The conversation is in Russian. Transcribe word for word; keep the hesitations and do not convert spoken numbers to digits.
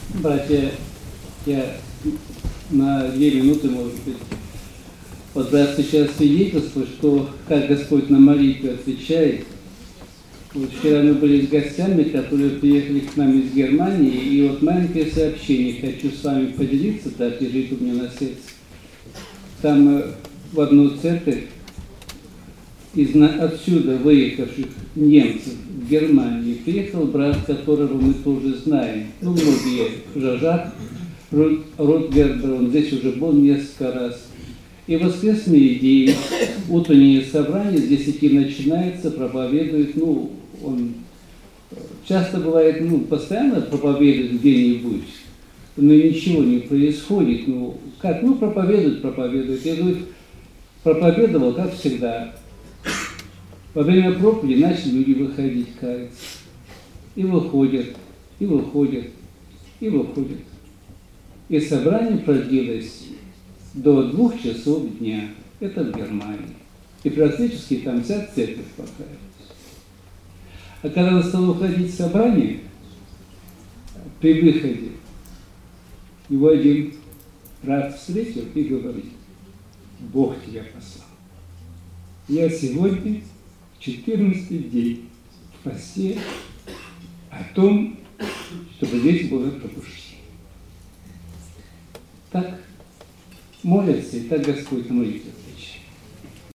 Братья, я на две минуты, может быть, вот брат сейчас свидетельствует, что как Господь на молитву отвечает. Вот вчера мы были с гостями, которые приехали к нам из Германии, и вот маленькое сообщение хочу с вами поделиться, так лежит у меня на сердце. Там в одну церковь из отсюда выехавших немцев в Германии приехал брат, которого мы тоже знаем. Ну, многие, Жажак, Ротгербер, он здесь уже был несколько раз. И воскресные идеи, утреннее собрание с десяти начинается, проповедует, ну, он часто бывает, ну, постоянно проповедует где-нибудь, но ничего не происходит. Ну, как, ну, проповедует, проповедует. Я говорю, проповедовал, как всегда. Во время проповеди начали люди выходить, каяться. И выходят, и выходят, и выходят. И собрание продлилось до двух часов дня. Это в Германии. И практически там вся церковь покаялась. А когда настало уходить в собрание, при выходе, его один брат встретил и говорит: Бог тебя послал. Я сегодня четырнадцатый день в посте о том, чтобы здесь было пробуждение. Так молятся, и так Господь на молитву отвечает.